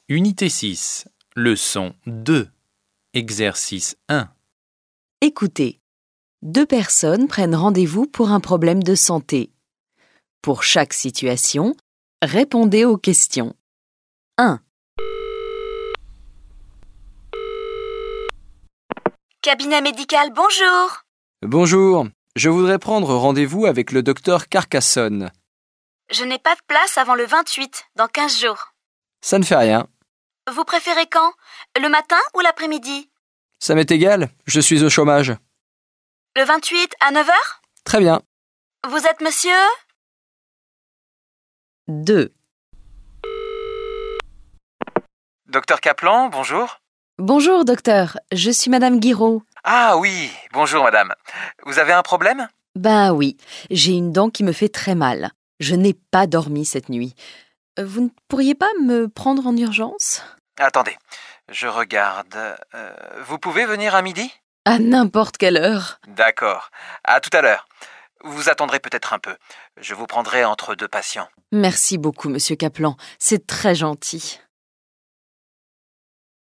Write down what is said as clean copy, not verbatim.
Unité 6, leçon 2, exercice 1. Écoutez, 2 personnes prennent rendez-vous pour un problème de santé. Pour chaque situation, répondez aux questions. 1. Cabinet médical, bonjour. Bonjour, je voudrais prendre rendez-vous avec le docteur Carcassonne. Je n'ai pas de place avant le 28, dans 15 jours. Ça ne fait rien. Vous préférez quand? Le matin ou l'après-midi? Ça m'est égal, je suis au chômage. Le 28 à 9h? Très bien. Vous êtes monsieur? 2. Docteur Kaplan, bonjour. Bonjour docteur, je suis Madame Guiraud. Ah oui, bonjour madame. Vous avez un problème? Ben oui, j'ai une dent qui me fait très mal. Je n'ai pas dormi cette nuit. Vous ne pourriez pas me prendre en urgence? Attendez, je regarde. Vous pouvez venir à midi? À n'importe quelle heure. D'accord. À tout à l'heure. Vous attendrez peut-être un peu. Je vous prendrai entre 2 patients. Merci beaucoup, monsieur Kaplan. C'est très gentil.